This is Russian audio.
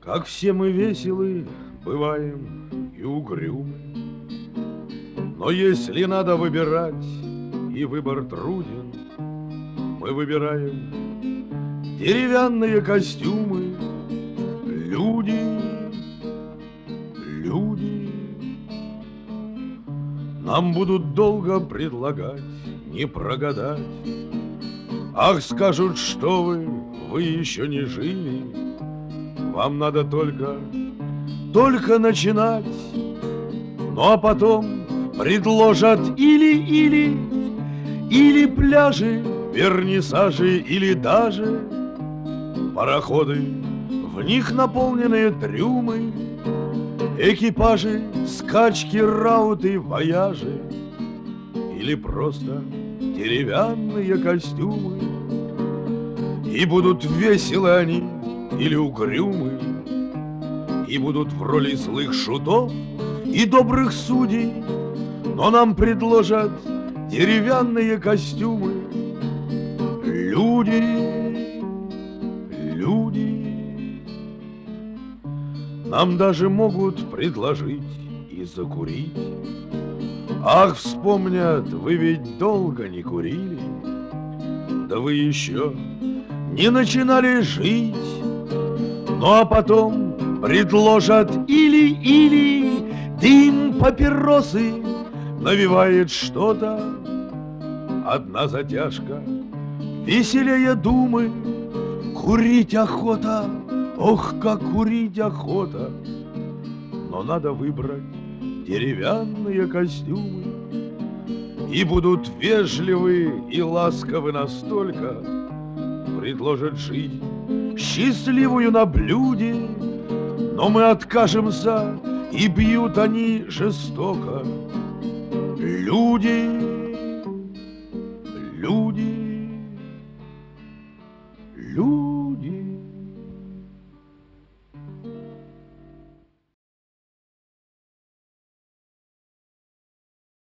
Как все мы веселы, бываем и угрюмы. Но если надо выбирать, и выбор труден, мы выбираем деревянные костюмы. Люди, люди, нам будут долго предлагать, не прогадать. Ах, скажут, что вы еще не жили, вам надо только начинать. Ну а потом предложат или пляжи, вернисажи, или даже пароходы, в них наполненные трюмы, экипажи, скачки, рауты, вояжи, или просто деревянные костюмы. И будут веселы они или угрюмы, и будут в роли злых шутов и добрых судей, но нам предложат деревянные костюмы. Люди, люди, нам даже могут предложить и закурить. Ах, вспомнят, вы ведь долго не курили, да вы еще не начинали жить. Ну а потом предложат или дым папиросы навевает что-то. Одна затяжка веселее думы. Курить охота, ох, как курить охота. Но надо выбрать деревянные костюмы, и будут вежливы и ласковы настолько, предложат жизнь счастливую на блюде, но мы откажемся, и бьют они жестоко. Люди,